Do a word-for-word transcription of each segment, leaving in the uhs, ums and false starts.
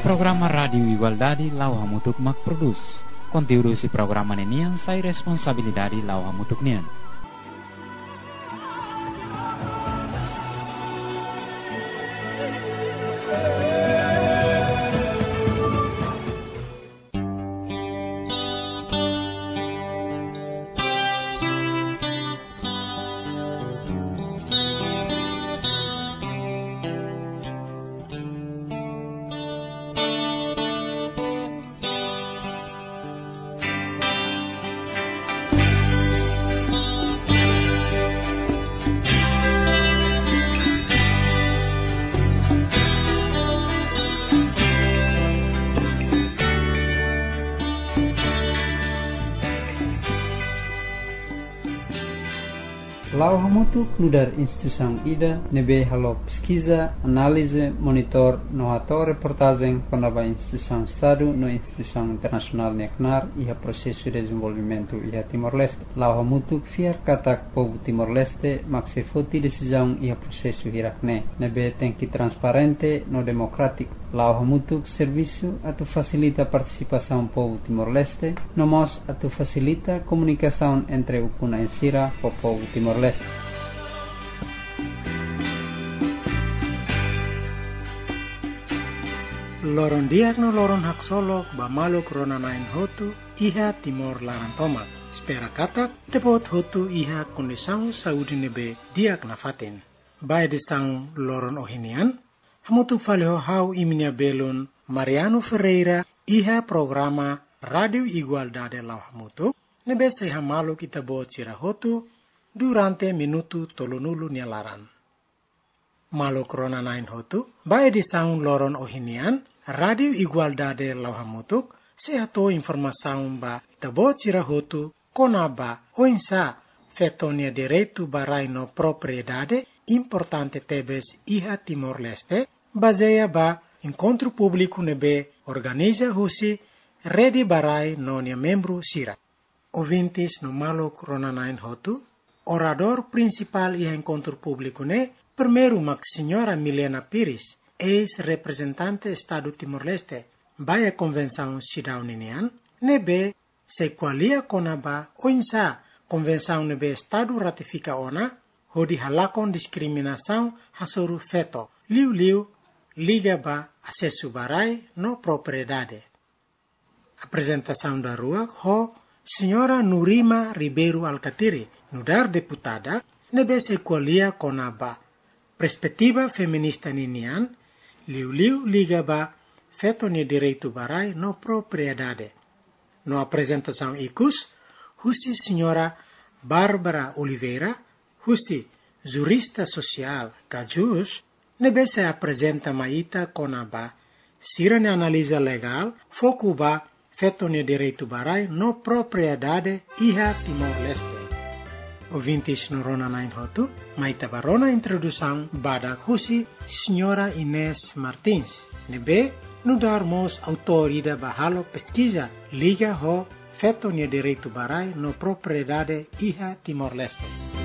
programa Radio Igualdade lau hamutuk mak produs. Conteúdo si programa nenian sai responsabilidade lau hamutuk nian. Lau hamutuk nudar instituição ida nebe halo pesquisa, análise, monitor no ato reportagem quando a instituição Estado no instituição internacional neknar e a processo de desenvolvimento e a Timor-Leste. Lau hamutuk fiar katak povo Timor-Leste maxi foti decisão e a processo hirakne nebe tem que transparente no democrático. Lau hamutuk serviço atu facilita a participação povo Timor-Leste, no mos atu facilita comunicação entre o kuna ensira o povo Timor-Leste. Loron diak no loron hak solo ba malo corona nain hotu iha Timor laran tomat. Spera katak tepot hotu iha kondisang saudi nebe diak nafatin. Bae disang loron ohinian hamutu faleho hau iminya belun Mariano Ferreira iha programa Radio Igualdade lau hamutu nebe seha malo kita bot sira hotu durante minutu tolunulu nialaran. Malo corona nain hotu, bae di saung loron ohinian, Radio Igualdade lau hamutuk, sehato informasaun ba tabot sira hotu, konaba oinsa fetonia direito barai no propriedade importante tebes iha Timor-Leste, baseia ba encontro público nebe organiza husi rede barai nonia membro sira. Ouvintes no malo corona nain hotu, orador principal e encontro público ne, primeiro mak senhora Milena Pires, ex-representante Estado Timor-Leste, vai a convenção cidadão ninian, nebe se qualia konaba oinsa convenção nebe Estado ratifica ona, hodi halakon discriminação hasuru feto, liu-liu liga ba acesso barai no propriedade. Apresentação da rua, ho senhora Nurima Ribeiro Alcatiri, nudar deputada, nebe se qualia konaba perspectiva feminista ninian, liu-liu liga ba feto ne direito barai no propriedade. No apresentação icus, husi senhora Bárbara Oliveira, husi jurista social cajus, nebe se apresenta maita konaba sira ne analisa legal, foco ba feto ne direito barai no propriedade iha Timor-Leste. Ouvintes no Rona nain hotu, maita barona introdução bada husi senhora Inês Martins. Nebe nudar mos autorida bahalo pesquisa liga ho feto ne direito barai no propriedade iha Timor-Leste.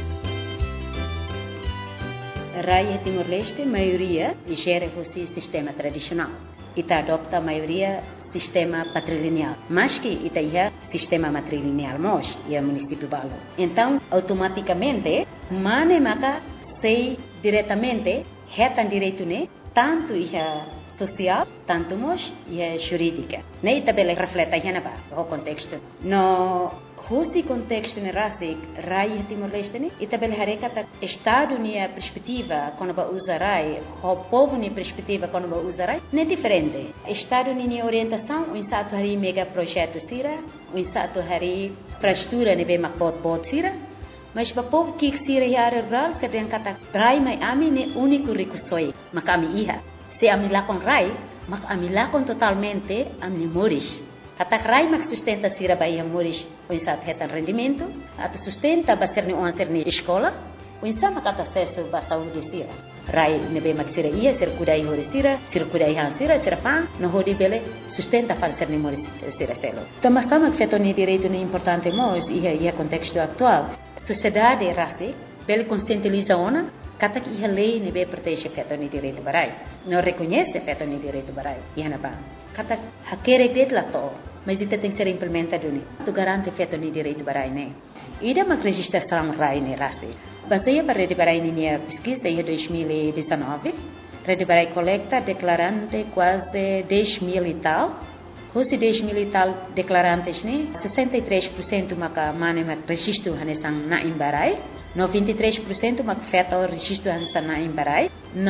Raia Timor-Leste, maioria gera o sistema tradicional. Ita adopta a maioria sistema patrilineal. Mas que ita ia sistema matrilineal mos e a município Balo. Então, automaticamente, mane maka sei diretamente retan direito ne tanto ia social, tanto mos ia jurídica. Ne ita bele refleta ia na ba o contexto. No Husi contexto ne rasik raia Timor-Leste ne ita bele harekata estado nia perspectiva quando ba usarai o povo nia perspectiva quando ba usarai ne diferente. Estado nia orientação um sato hari mega projeto sira, um sato hari infraestrutura ne be makbot bot sira, mas ba povo que sira ia rural sedang kata rai mai ami ne único recurso makami iha. Se ami lakon rai, mak ami lakon totalmente ami moris. Katak rai mak sustenta sira ba ia moris o insat hetan rendimento, atu sustenta ba serni on serni escola, o insat mak ata acesso ba saúde sira. Rai nebe mak sira ia ser kudai hori sira, sira kudai han sira, sira fan, no hori bele sustenta para serni moris sira selo. Tambah mak fetoni direito ni importante mos ia ia contexto atual. Sociedade rasi, bele conscientiza ona, Katak iha lei nebe protege feto ni direito barai. Não reconhece feto ni direito barai. Iha na ba. Katak hakere det la to. Mas isso tem que ser implementado ni. Tu garante feto ni direito barai ne. Ida mak registração rai ne rasi. Baseia para rede barai ni a pesquisa em dois mil e dezenove. Rede barai coleta declarante quase dez mil e tal. Os dez mil e tal declarantes ni sessenta e três por cento maka mane mak registro hanesang na imbarai. noventa e três por cento mak feto registro hanesang na imbarai.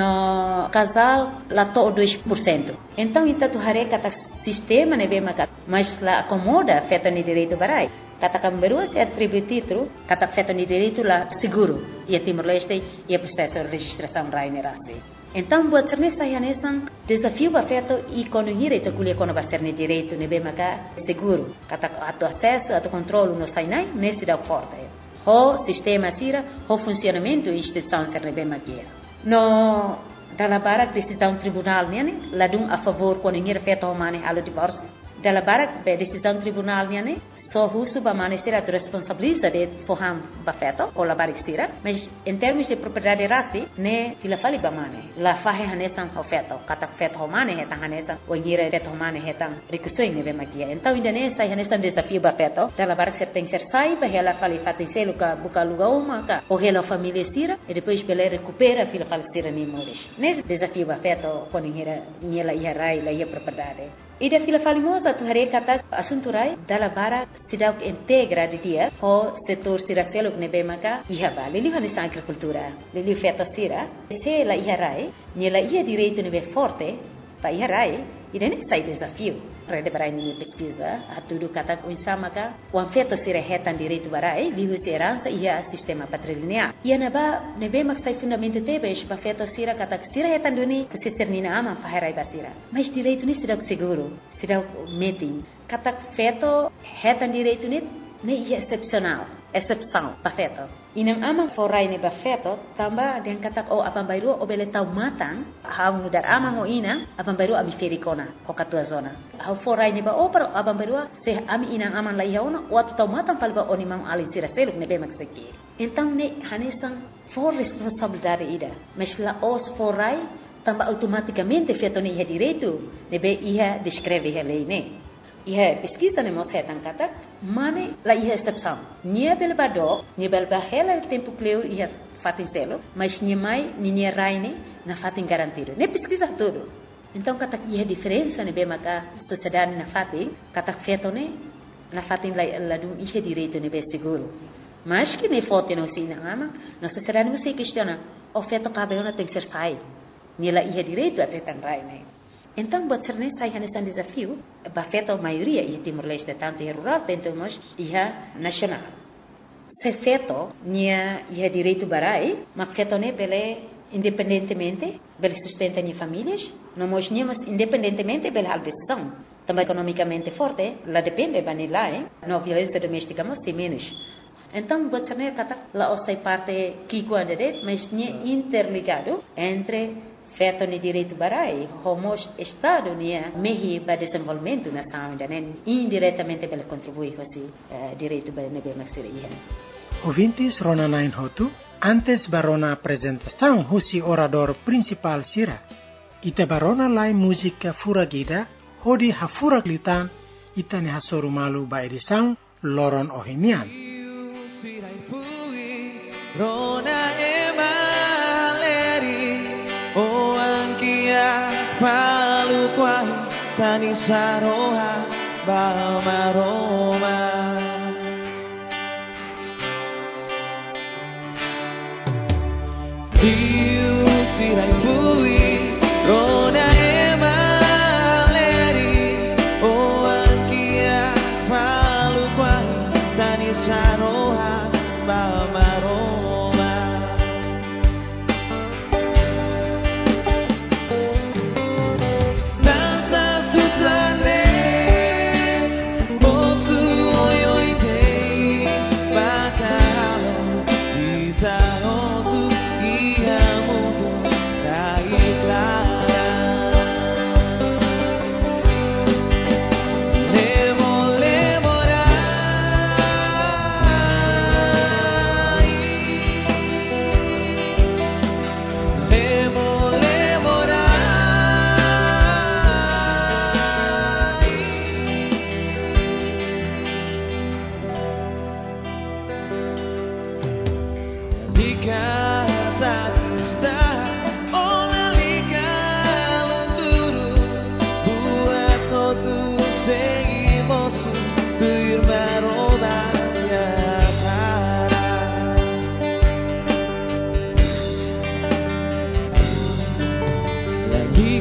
No casal lá to dois por cento. Então ita tu hare kata sistema nebe maka mas la acomoda feto ni direito barai. Kata kamberua se atribui título kata feto ni direito lá seguro. Ia Timor-Leste ia processo de registração rai nerasi. Então, buat cerne saya nesang desafio ba feto e quando direito kuliah quando ba cerne direito nebe maka seguro. Kata atau acesso atau controle no sainai nesse da forte. O sistema tira o funcionamento instituição ser nebe makia. No dalam barak decisão tribunal ni ladung a favor quando ngir feto mane alo divórcio. Dalam barak be decisão tribunal ni só husu ba mane será responsabiliza de forham ba feto ou la barik sira, mas em termos de propriedade rasi ne fila fali ba mane la fahe hanesan ho feto kata feto ho mane hetang hanesan o ngira feto ho mane hetang rikusoi ne be makia. Então ainda ne sai hanesan desafio ba feto dalam barak ser tem ser sai ba hela fali fatin selo ka buka lugar uma ka o hela família sira e depois pele recupera fila fali sira ni moris. Ne desafio ba feto quando ngira niela ia rai la ia propriedade. Ida fila falimosa tu hare kata asunturai dalam barak sidau integra di dia ho setor sira seluk nebe maka iha ba lili hanisa agricultura lili feto sira se la iha rai niela ia direito nebe forte pa iha rai ida ne sai desafio rede barai ni pesquisa atudu kata unsama ka wan feto sira hetan direito barai viu se herança iha sistema patrilineal ia naba nebe mak sai fundamento tebe pa feto sira kata sira hetan duni se sernina ama fa harai basira mas direito ni sidau seguro sidau meeting kata feto hetan direito ni ne ia excepcional excepção pa feto inang amang forai ne ba feto tamba den kata o apan bairu o bele tau matang hau nudar amang o ina apan bairu abi ferikona o katua zona hau forai ne ba o pero apan bairu se ami inang amang lai hauna o tau matang palba oni mang ali sira seluk ne be makseki então ne hanesan for responsabilidade ida mas la os forai tamba automaticamente feto ne ia direito ne be ia descreve ia lei ne ia pesquisa ne mos hetan kata mane la ia excepção nia bel bado nia bel bahela tempo cleo ia fatin selo mas nia mai nia raine na fatin garantido ne pesquisa tudo então kata ia diferença ne be maka sociedade na fatin kata feto ne na fatin la la dum ia direito ne be seguro mas que ne foto não se ama na sociedade não se questiona o feto cabelo tem que ser sai nia la ia direito até tan raine. Então, buat cerne sai hanesan desafio, ba feto maioria ia Timor-Leste tanto ia rural tanto mas ia nasional. Se feto nia ia direito barai, mak feto ne bele independentemente, bele sustenta ni famílias, não mos niamos independentemente bele hal decisão. Também economicamente forte, la depende bani lá, hein? No violência doméstica mos se menos. Então, buat cerne kata la osai parte kiko ande mas nia interligado entre feto ni direito barai, homos estado nia mehi ba desenvolvimento nação ainda nem indiretamente bele contribui hosi uh, direito ba nebe maksira ia. Ouvintes Rona Nine Hotu, antes barona apresentação hosi orador principal sira, ita barona lai música furagida, hodi hafuraglitan, ita ne hasoru malu ba edição loron ohimian. Rona Palu kuai tani saroha balmaroma Diu sirai pui rona emaleri o ankia palu kuai tani saroha balmaroma Bosu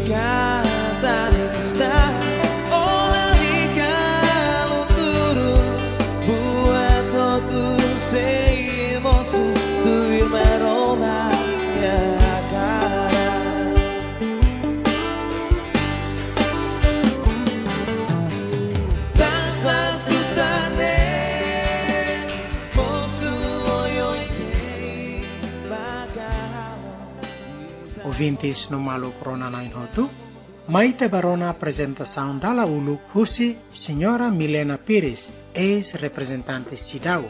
Ouvintes no Malo Corona nine Hotu, Maite Barona apresentação da Laulu Husi, Senhora Milena Pires, ex-representante Cidau.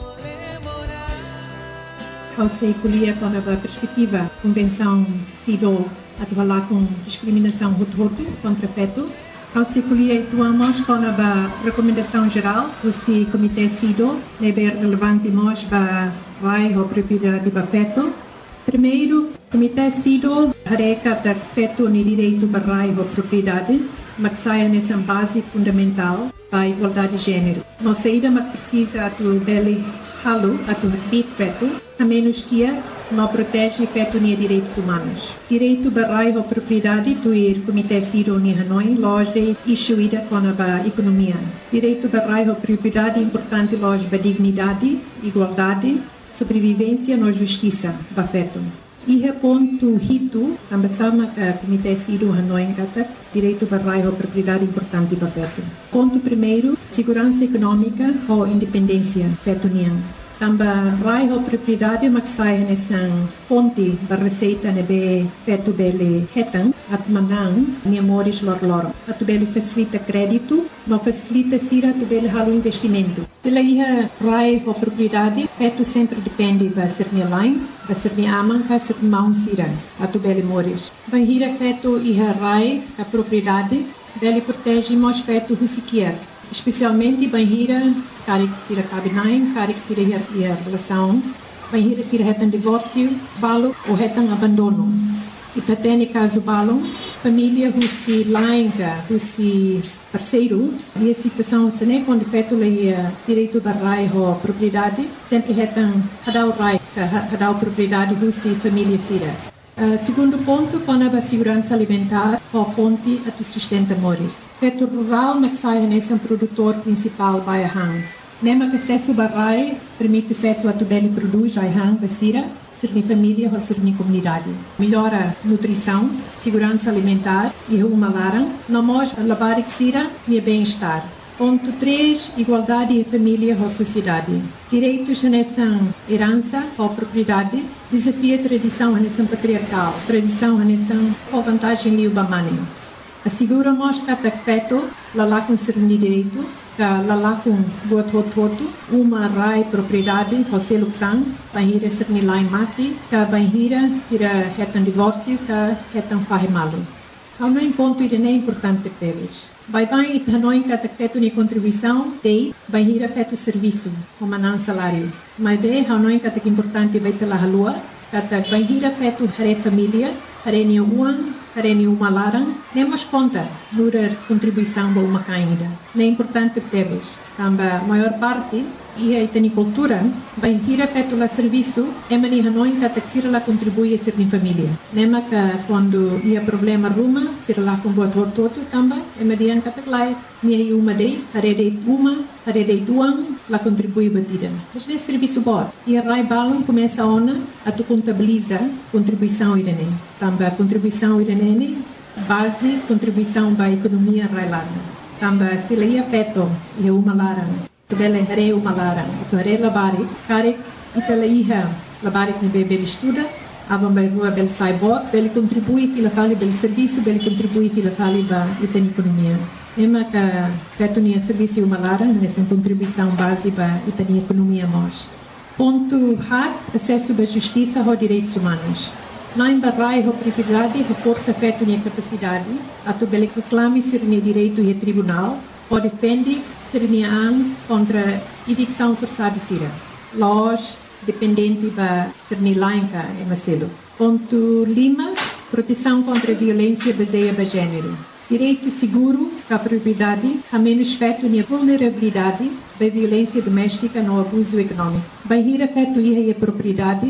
Você colhia com a perspectiva Convenção Cidau a trabalhar com discriminação Hutu contra feto. Você colhia atuamos com a recomendação geral do Comitê Cidau, é relevante nós para a propriedade do feto. Primeiro, o Comitê Cidau reca da feto no direito para a propriedade, mas saia nessa base fundamental para a igualdade de gênero. Nossa ida mas precisa do dele halo, a do respeito feto, a menos que não protege feto nem direitos humanos. Direito para a propriedade do Comitê Cidau em Hanoi, loja issuída com a economia. Direito para a propriedade importante loja para dignidade, igualdade, sobrevivência na justiça, bafeto. E ponto hito, também sama que Comitê Cidau Hanoi kata direito para a propriedade importante bafeto. Ponto primeiro, segurança econômica ou independência fetonian. Também a propriedade mas sai nessa fonte da receita nebe feto bele hetang at manang memórias lor lor. At bele facilita crédito, não facilita tira at bele halo investimento. Pela ia a propriedade, feto sempre depende da ser line, da ser amang ka ser mão tira at bele memórias. Banhira feto ia rai a propriedade, bele protege mos feto husikier. Especialmente banhira, cara que tira cabinain, cara que tira a relação, banhira tira retan divórcio, balo ou retan abandono. E até no caso balo, família que lainga, que parceiro, e a situação também quando feito leia direito da rai ou propriedade, sempre retan cada o rai, cada o propriedade que família tira. Uh, segundo ponto, quando a segurança alimentar ou fonte a sustenta mores. Feto rural, mas sai nesse produtor principal vai a hang. Nema que acesso barai permite feto a tubele produz a hang basira, ser de família ou ser de comunidade. Melhora nutrição, segurança alimentar e uma larang, não mos lavar e sira e bem-estar. Ponto três, igualdade e família ou sociedade. Direitos nessa herança ou propriedade, desafia a tradição nessa patriarcal, tradição nessa ou vantagem liubamani. Assegura nós que a feto, lá com ser direito, que lá com boa toto, uma rai propriedade, ou selo can, banhira ser nilai mati, que banhira tira retan divórcio, que retan fahe malo. Há um ponto e é importante para eles. Vai bem e não encata feto de contribuição, tem, vai ir a feto serviço, como não salário. Mas bem, há não encata que importante vai ter lá a lua, que vai ir a feto hare família, hare ni uang, hare ni uma larang, nemos conta, nura contribuição para uma caída. Não é importante para eles. Também a maior parte, e a cultura, vai ir a feto lá serviço, é mani não encata que se lá contribui a ser de família. Nema que quando ia problema ruma, se lá com boa todo também, é mani encata que lá, ni uma dei, hare dei uma, hare dei duang, lá contribui batida. Mas é serviço bom. E a rai balão começa a ona, a tu contabiliza contribuição irene. Também a contribuição irene, base, contribuição para a economia railada. Também se lhe afeto, e uma larang. Tu bele hare uma larang. Tu hare labari, kare, itala iha, labari que bebe estuda, ava vai rua bel cyborg, bele contribui que la fali bel serviço, bele contribui que la fali ba itani economia. Ema que feto nia serviço uma larang, nessa contribuição base para itani economia mos. Ponto H, acesso à justiça ou direitos humanos. Na embarrai a propriedade, reforça feto nia capacidade, a tu bele reclame ser nia direito e tribunal, ou defende ser nia contra evicção forçada tira. Laws dependente da ser nia lainca e macelo. Ponto Lima, proteção contra a violência baseada em gênero. Direito seguro à propriedade, a menos feto nia vulnerabilidade da violência doméstica no abuso econômico. Bem ir a feto e a propriedade,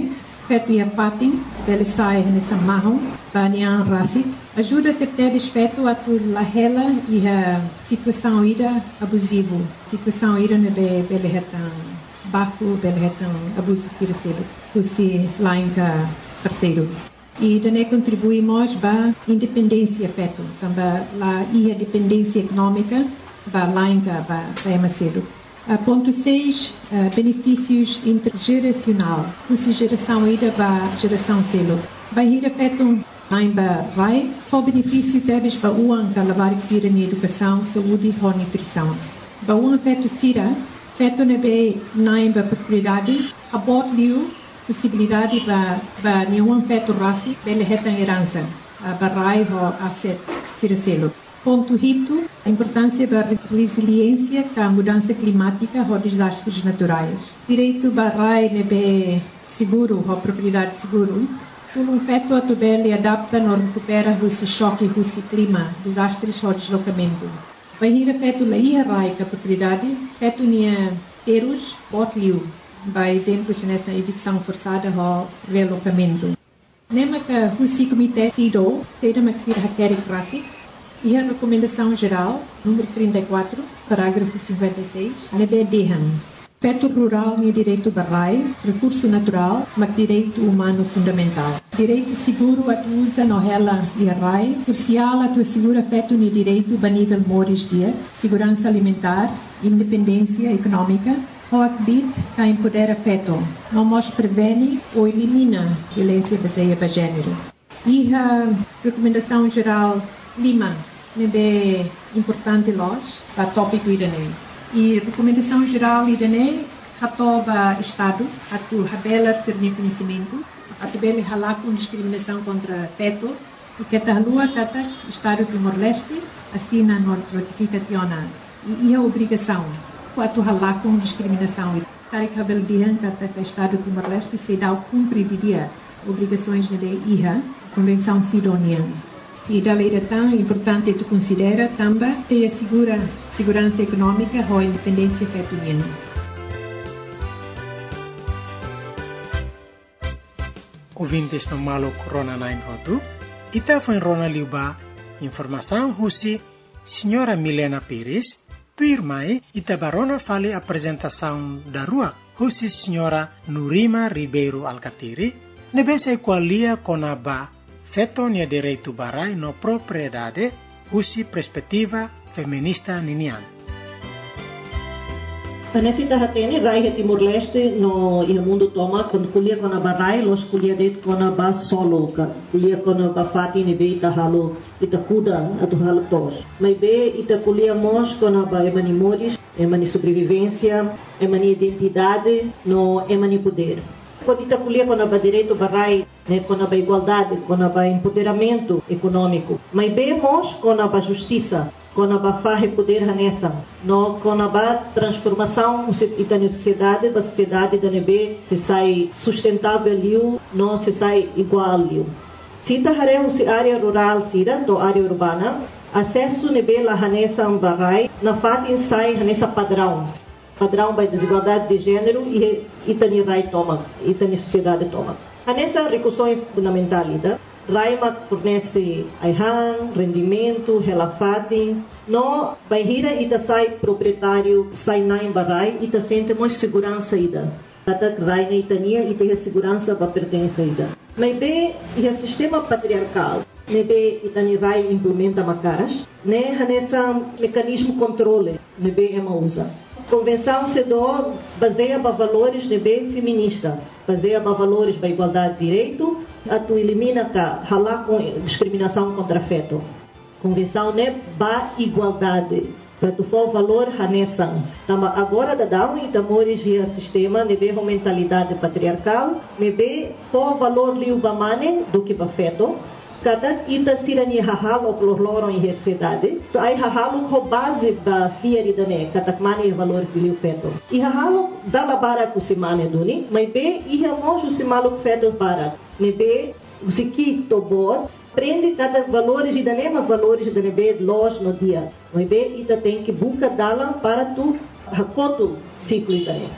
feto ia patin, ele sai nessa marrom, banhar raci, ajuda a ter respeito a tu lahela e a situação ida abusivo, situação ida nebe ele retan baco, ele retan abuso terceiro, se lá em cá parceiro. E também contribuímos para a independência feto, também lá e a dependência econômica para lá em cá para emacedo. Uh, ponto seis, uh, benefícios intergeracional. Essa geração ida para geração selo. Vai ir afetam ainda vai. Só benefício teves para o ano que levar que tira na educação, saúde e nutrição. Para o afeto tira, afeto nebe ainda propriedade, aborto possibilidade para para nenhum afeto raça, ele reta herança. Para rai ho asset tira selo. Ponto rito, a importância da resiliência com a mudança climática ou desastres naturais. Direito barrai nebe seguro ou propriedade seguro. Um feto atubele adapta não recupera o choque o clima, desastres ou deslocamento. Vai ir feto laia rai com a propriedade, feto nia terus potliu. Vai exemplo nessa evicção forçada ou relocamento. Nema que o comitê sido, seja maxir haqueri pratic. E a recomendação geral, número trinta e quatro, parágrafo cinquenta e seis, nebe dehan. Feto rural e direito barrai, recurso natural, mas direito humano fundamental. Direito seguro a tu usa no rela e arrai, crucial a tu segura feto no direito a nível moris dia, segurança alimentar, independência econômica, ou acredit que empodera feto, não mos prevene ou elimina violência baseada para gênero. E a recomendação geral Lima, nebe importante los, para tópico idanei. E recomendação geral idanei, hatoba Estado, a tu habela ser conhecimento, a tu bele halar com discriminação contra feto, e que a lua tata Estado Timor-Leste, assina no notificação, e a obrigação, a tu halar com discriminação. Tarik habel dihan kata que Estado Timor-Leste se dá o cumprir dia, obrigações de I H A, Convenção Sidoniana. E da lei tão importante tu considera também ter a segura, segurança econômica ou independência fetuniana. Ouvintes no malo Corona nove Hotu, ita foi Rona Liuba, informação Russi, Senhora Milena Pires, tu irmã ita barona fale apresentação da rua, Russi Senhora Nurima Ribeiro Alcatiri, nebese qualia conaba feto nia direito barai no propriedade, usi perspectiva feminista ninian. Nesse terratene, rai Timor-Leste no il mundo toma quando culia com a barai, los culia det com a ba solo, culia com a ba fati ne be ita halo, ita kuda, atu halo tos. Mas be ita culia mos com a ba emani moris, emani sobrevivência, emani identidade, no emani poder. Quando ita culia com a direito barai, né, com a igualdade, com a empoderamento econômico, mas vemos com a justiça, com a farre poder hanessa, no com a transformação ita na sociedade, da sociedade da nebe se sai sustentável liu, não se sai igual liu. Se ita haremos área rural sira, do área urbana, acesso nebe la hanessa barai, na fatin sai hanessa padrão. Padrão by desigualdade de gênero e itani rai toma, itani sociedade toma. A nessa recursão fundamental, Raima fornece aihan, rendimento, relafating, no baihira ita sai proprietário, sai naim barai, ita sente mais segurança ida. Tata rai na itania ita a segurança para pertença ida. Mas bem, e o sistema patriarcal, nebe itani rai implementa macaras, né, nessa mecanismo controle, nebe ema usa. Convenção C E D O baseia para valores de bem feminista, baseia para valores para igualdade de direito, a tu elimina cá, ralar com discriminação contra feto. Convenção né ba igualdade, para tu for valor hanesan. Agora da down e tamores e sistema nebe uma mentalidade patriarcal, nebe for valor liu bamane do que ba feto. Cada ita sirani hahalo plorloron em sociedade, so ai hahalo ko base da fieri dane, cada mani valor filio feto. E hahalo dala bara ku simane duni, mas be e hamo simalo feto bara. Ne be usiki to bot, prende cada valores e dane mas valores da nebe los no dia. Mas be ita tem que busca dala para tu hakoto ciclo dane.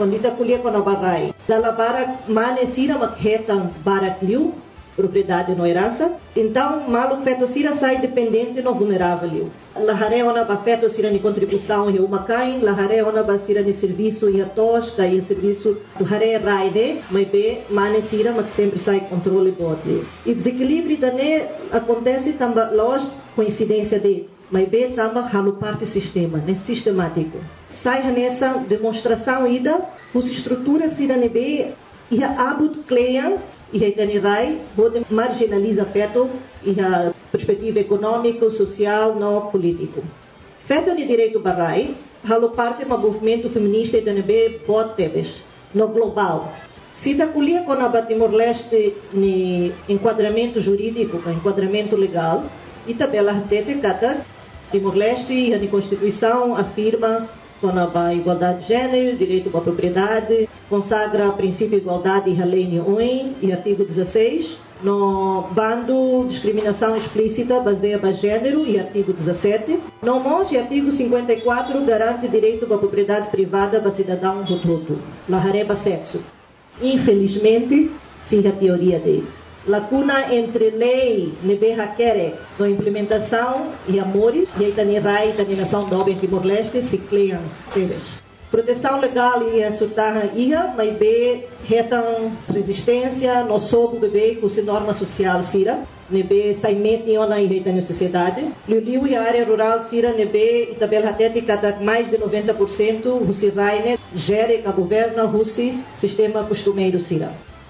quando ita colher com a barai, dala barak manesira makhetan barak liu, propriedade no herança, então malo feto sira sai dependente no vulnerável. Lahare ona ba feto sira ni contribuição e uma cain, lahare ona ba sira ni serviço e a tosca e serviço do hare raide, mas be mane sira mas sempre sai controle bote. E desequilíbrio dane acontece também logo coincidência de, mas be também halo parte sistema, né, sistemático. Sai nessa demonstração ida, os estruturas sira ne be e a abut clean e a Itanirai pode marginalizar feto e a perspectiva econômica, social, não político. Feto de direito barai, halo parte do movimento feminista e Itanibé pode ter no global. Se está colhia com a Timor-Leste no enquadramento jurídico, no enquadramento legal, e também a tete cata Timor-Leste e a Constituição afirma com a igualdade de gênero, direito à propriedade, consagra o princípio de igualdade e a lei um e artigo dezesseis, no bando discriminação explícita baseada em gênero e artigo dezessete, no monte artigo cinquenta e quatro garante direito à propriedade privada para cidadão do todo, lahareba sexo. Infelizmente, sim a teoria dele. Lacuna entre lei neberra quere na implementação e amores e aí também vai também nação do Oben Timor-Leste se cleiam teves. Proteção legal e a sutarra ia, mas be retam resistência no sobo bebê com se norma social sira nebe saimete ona e reta na sociedade. Liu e a área rural sira nebe e tabela até cada mais de noventa por cento o se vai gere a governa o sistema costumeiro sira.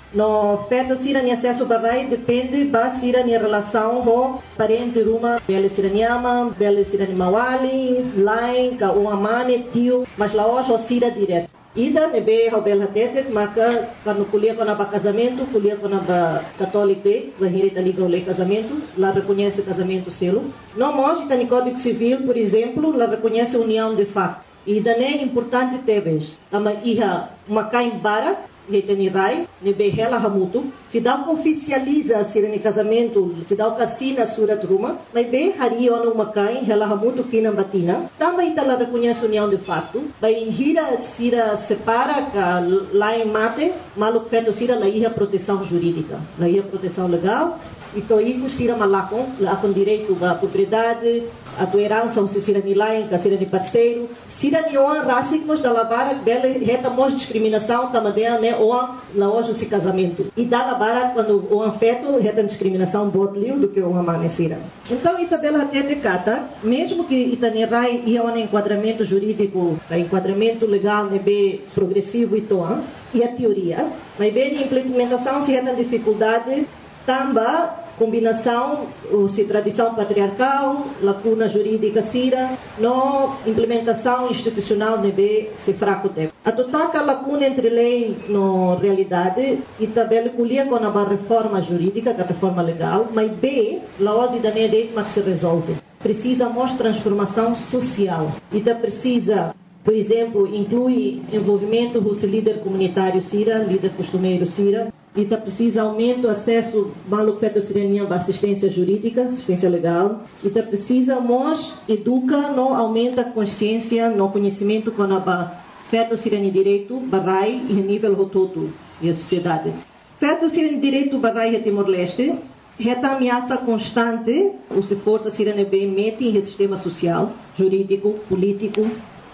No feto sira ni acesso barai depende ba sira ni relação com parente ruma bela sira ni ama bela sira ni mawali lain ka o amane tio mas lá hoje sira direto ida nebe ho bela tete maka quando colher com a casamento colher com a católica vai hirita liga o casamento lá reconhece casamento selo no modo tá no código civil por exemplo lá reconhece união de facto ida é importante teves ama iha uma caim bara Retenirai, Nebehela Hamutu, se dá o oficializa se no casamento, se dá o cassina surat ruma, mas bem hari ono makai, Hela Hamutu kina batina, também ela reconhece união de fato, vai hira sira separa ka lá em mate, maluco feto sira lá ia proteção jurídica, lá ia proteção legal, e to iku sira malakon, lá com direito à propriedade, a tua herança, se sira ni lá em ka sira ni parceiro, sira ni oa racicos da labara bela reta mos discriminação tamadea né oa la hoje se casamento e da labara quando o afeto reta discriminação botliu do que uma manesira então Isabela até decata mesmo que Itanerai ia um enquadramento jurídico enquadramento legal né bem progressivo e toa e a teoria mas bem a implementação se reta dificuldade também combinação, se tradição patriarcal, lacuna jurídica sira, no implementação institucional nebe se fraco tempo. A total lacuna entre lei no realidade e também colhia com a reforma jurídica, a reforma legal, mas b la hoje da nede mas se resolve. Precisa mostrar transformação social e tá precisa por exemplo, inclui envolvimento do líder comunitário sira, líder costumeiro sira, e tá precisa aumento do acesso maluco feto sirenia à assistência jurídica, assistência legal, e tá precisa mos educa no aumenta a consciência no conhecimento com a feto sirenia direito barai e nível todo e a sociedade. Feto sirenia direito barai e Timor-Leste reta ameaça constante, o se força sirenia bem mete em sistema social, jurídico, político.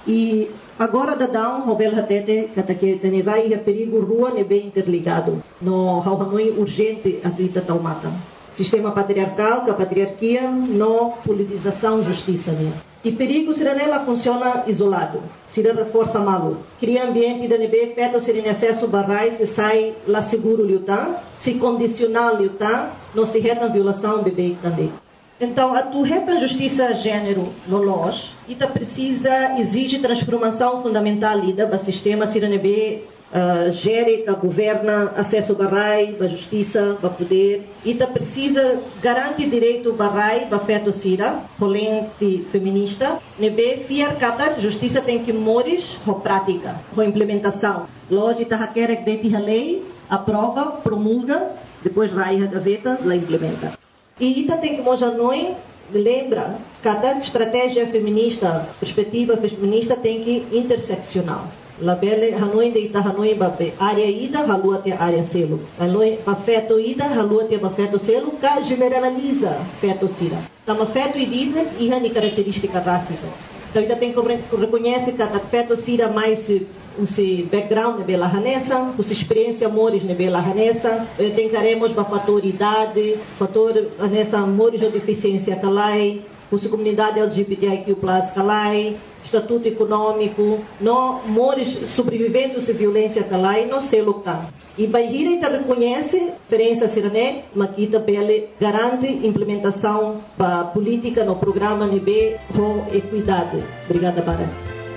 E agora da down, Robel Hatete, que tem vai e perigo rua é bem interligado. No Hanoi urgente a vida taumata. Sistema patriarcal, que a patriarquia, no politização justiça né. E perigo se ela funciona isolado, se reforça malo. Cria ambiente da nebe feto se em acesso barrai se sai lá seguro liutar, se condicional liutar, não se reta violação bebê também. Então, a tua reta justiça gênero no nós, e tá precisa, exige transformação fundamental lida para o sistema Siranebe, uh, gere, que governa, acesso barrai, para justiça, para poder, e tá precisa, garante direito barrai, para feto sira, polente feminista, nebe, fiar cada justiça tem que morir, com prática, com implementação. Lógica, tá quer que a lei, aprova, promulga, depois vai a gaveta, lá implementa. E ita tem que mostrar nós lembra cada estratégia feminista, perspectiva feminista tem que interseccional. La bele hanoi de ita hanoi babe área ida halu até área selo. Hanoi afeto ida halu até afeto selo ka generaliza feto sira. Tama feto ida iha ni característica básica. Então ainda tem que reconhecer que a feto sira mais o background nebe la hanesa, os experiência amores nebe la hanesa, tentaremos ba fator idade, fator hanesa amores ou deficiência kalai, os comunidade L G B T I Q plus kalai, estatuto econômico, no mores sobreviventes de violência kalai, no sei local. E Bahia ainda reconhece diferença sirané, mas que também garante implementação da política no programa nebe com equidade. Obrigada, Bara.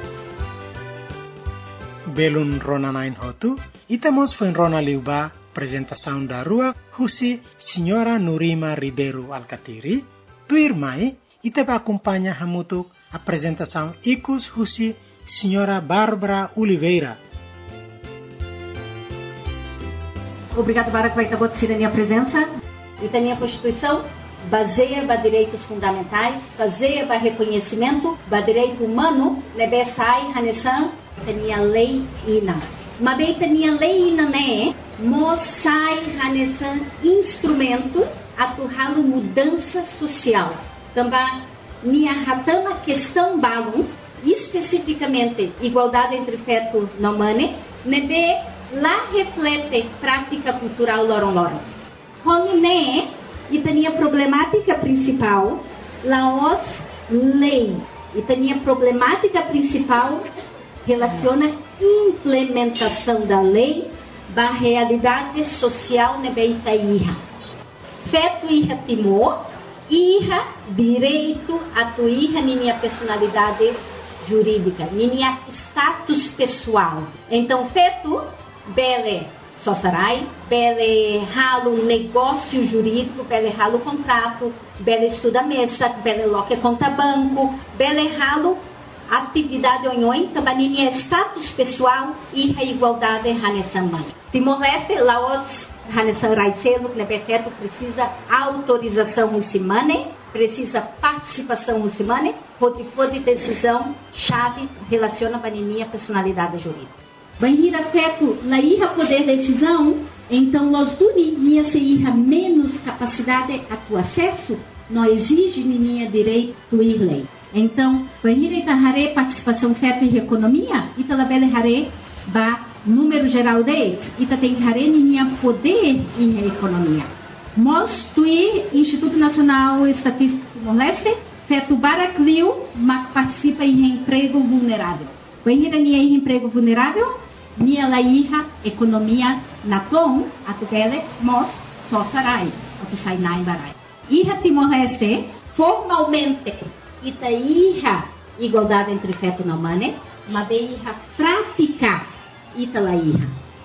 Belun Rona Nine Hotu, itamos foi Rona Liuba, apresentação da rua, Husi, Senhora Nurima Ribeiro Alcatiri, Tuirmai, itaba acompanha Hamutuk, apresentação Icus Husi, Senhora Bárbara Oliveira. Obrigado, Bara, que vai estar a minha presença. E também a Constituição baseia para direitos fundamentais, baseia para reconhecimento, para direito humano, nebesai, hanesan, tinha lei ina. Mas bem tinha lei ina, né? Mosai, hanesan, instrumento atuando mudança social. Também, minha ratama questão balum, especificamente igualdade entre feto e humano, nebe lá reflete prática cultural loron-loron. Quando né, e tinha problemática principal, lá os lei, e tinha problemática principal relaciona implementação da lei da realidade social nebeita iha. Feto iha timor, iha direito a tu iha minha personalidade jurídica, minha status pessoal. Então, feto, bele sosarai, bele ralo negócio jurídico, bele ralo contrato, bele estuda mesa, bele loque conta banco, bele ralo atividade onhoi, também minha status pessoal e a igualdade hanesamban. Timor-Leste, Laos, hanesam raicelo, nebefeto precisa autorização muçulmana, precisa participação muçulmana, pode for de decisão chave relaciona com a minha personalidade jurídica. Bem, afeto na irra poder decisão, então nós duni minha se irra menos capacidade a tu acesso, não exige minha direito do ir lei. Então, banheira itahare participação feto em economia, italabele hare ba número geral de, ita tem hare minha poder em economia. Mos tuir Instituto Nacional Estatístico Timor-Leste, feto baracliu, mas participa em emprego vulnerável. Banheira nia em emprego vulnerável, nia la irra economia na tom, atubele mos só sarai, atu sai na embarai. Irra Timor-Leste, formalmente ita irra igualdade entre feto e humano, mas bem irra prática ita la irra.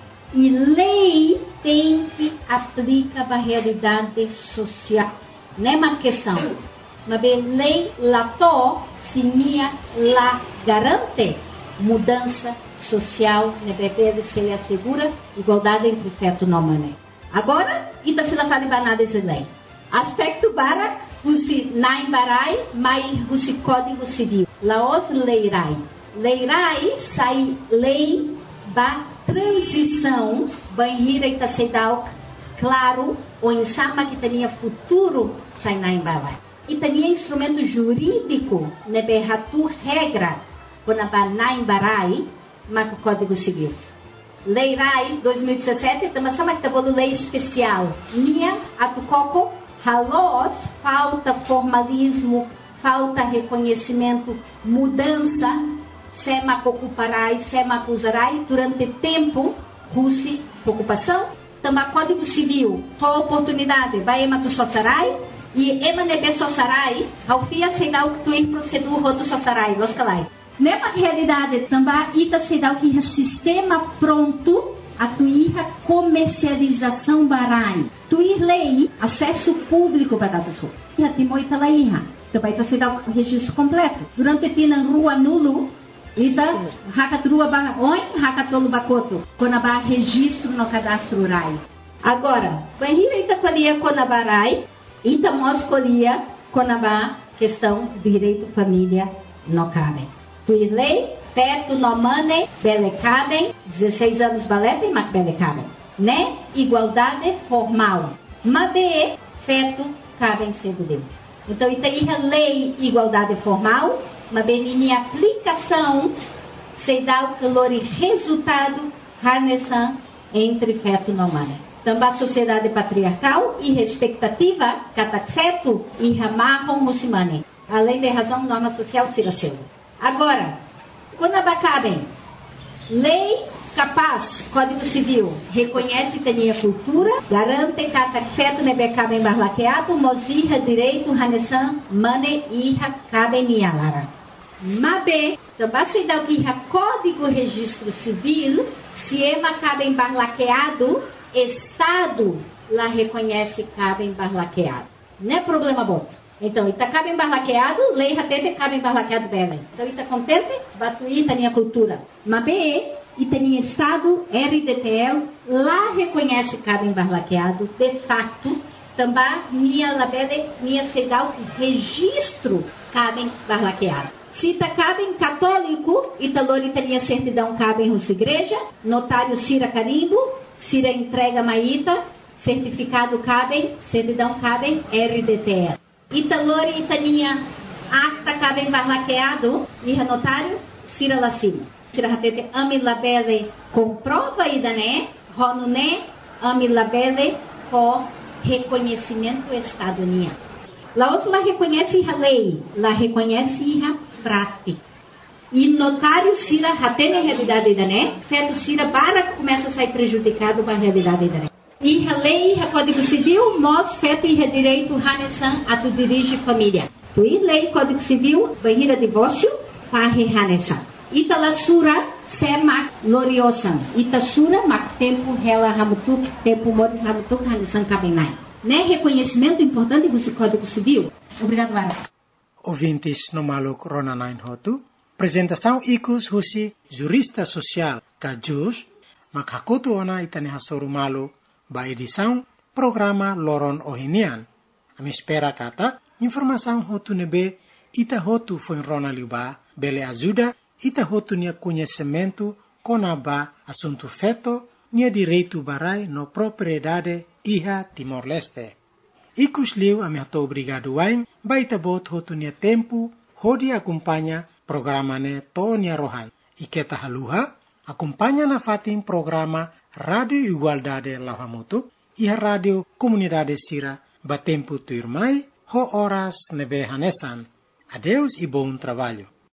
E lei tem que aplicar a realidade social. Não é uma questão. Mas bem lei lato se minha la garante mudança social, ne bebê se lhe assegura igualdade entre feto e humano. Agora, ita se la fala banada de lei. Aspecto barak, husi naimbarai, mai husi código civil. Laos leirai. Leirai sai lei da transição, banhira itaceidal, claro, o ensama que tinha futuro, sai naimbarai. E tinha instrumento jurídico, neberratu regra, quando a naimbarai, mas o código civil. Leirai, dois mil e dezessete, também sama que bolo lei especial. Minha, atucoco, halos, falta formalismo, falta reconhecimento, mudança, sema ocuparai, sema acusarai, durante tempo, russi, ocupação, também código civil, só oportunidade, vai ema tu sosarai, e ema nebe sosarai, ao fia sei dar o que tu ir procedura roto sosarai, loscalai. Nessa realidade, também ita sei dar o que é sistema pronto, a tuíra comercialização barai. Tuir lei, acesso público para a pessoa. E a timoita la irra. Também está se dar o registro completo. Durante tina rua nulo, ita hakatrua ba oi, hakatolo bakoto. Quando ba registro no cadastro rural. Agora, banhira ita colia conabarai, ita mos colia conabá questão de direito família no cabe. Tuir lei, feto no mane, bele cabem, dezesseis anos balete, mas bele cabem. Né? Igualdade formal. Mabe, feto, cabem cedo dele. Então, isso aí é lei igualdade formal, mas em aplicação, se dá o calor e resultado, harnesan entre feto no mane. Também a sociedade patriarcal e expectativa, cada feto e ramarram muçulmane. Além da razão, norma social, siraceu. Agora, quando abacabem, lei capaz, Código Civil, reconhece que a minha cultura, garante que cada feto nebe cabem barlaqueado, mozirra direito, hanesan, mane, irra, cabem nialara. Mabe, também se dá o que Código Registro Civil, se ema cabem barlaqueado, Estado lá reconhece cabem barlaqueado. Não é problema bom. Então, está cabem barlaqueado, lei ratete cabem barlaqueado bem. Então, está contente? Batuí, tá minha cultura. Mabe, e tem Estado, R D T L, lá reconhece cabem barlaqueado, de fato, também minha labede, minha sedal, registro cabem barlaqueado. Se tá cabem católico, Italori tem certidão cabem russa igreja, notário Cira Carimbo, Cira entrega maíta, certificado cabem, certidão cabem, R D T L. Italori Itaninha, acta cabem barlaqueado, e notário, Cira Lacima. Cira Ratete, ami labele, comprova ida né, rono né, ami labele, com reconhecimento estadounidense. Lá outro lá reconhece a lei, lá reconhece a prática. E notário Cira Ratete a realidade ida né, certo Cira para começa a sair prejudicado para a realidade ida né. E a lei, a Código Civil, mos feto e direito, hanesan, a tu dirige família. Tu e lei, Código Civil, bahira divórcio, parre hanesan. Ita la sura, se mak loriosan. Ita sura, mak tempo, rela ramutuk, tempo, moris ramutuk, hanesan, cabenai. Né? Reconhecimento importante do Código Civil. Obrigado, Vara. Ouvintes no Maluk Ronanain Hotu, apresentação Icus Husi, jurista social, Kajus, Makakutu Ona Itane Hasoru Malu, ba edição, programa Loron Ohinian. A me espera kata, informação Hotu Nebe, Ita Hotu foi Ronaliuba, bele ajuda, Ita Hotu nia conhecimento, conaba, assunto feto, nia direito barai no propriedade, iha Timor-Leste. Icus liu a me hato obrigado wain, ba ita bot Hotu nia tempo, hodi acompanha, programa ne to nia rohan. Iketa haluha, acompanha na fatin programa Radio Igualdade Lauhamutu, iha Radio Comunidade Sira, batempo tuirmai, ho horas nebe hanesan. Adeus e bom trabalho.